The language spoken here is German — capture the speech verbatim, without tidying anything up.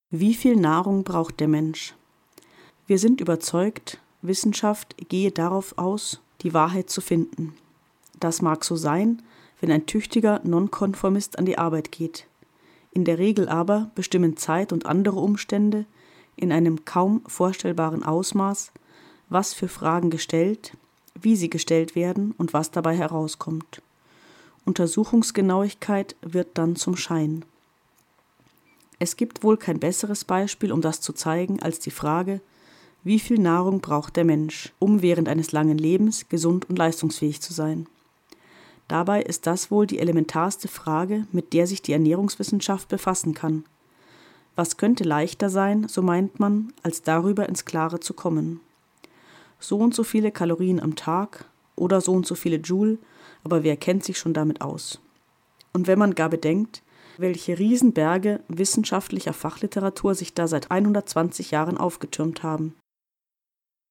Wie viel Nahrung braucht der Mensch? Wir sind überzeugt, Wissenschaft gehe darauf aus, die Wahrheit zu finden. Das mag so sein, wenn ein tüchtiger Nonkonformist an die Arbeit geht. In der Regel aber bestimmen Zeit und andere Umstände in einem kaum vorstellbaren Ausmaß, was für Fragen gestellt, wie sie gestellt werden und was dabei herauskommt. Untersuchungsgenauigkeit wird dann zum Schein. Es gibt wohl kein besseres Beispiel, um das zu zeigen, als die Frage, wie viel Nahrung braucht der Mensch, um während eines langen Lebens gesund und leistungsfähig zu sein. Dabei ist das wohl die elementarste Frage, mit der sich die Ernährungswissenschaft befassen kann. Was könnte leichter sein, so meint man, als darüber ins Klare zu kommen? So und so viele Kalorien am Tag oder so und so viele Joule, aber wer kennt sich schon damit aus? Und wenn man gar bedenkt, welche Riesenberge wissenschaftlicher Fachliteratur sich da seit hundertzwanzig Jahren aufgetürmt haben.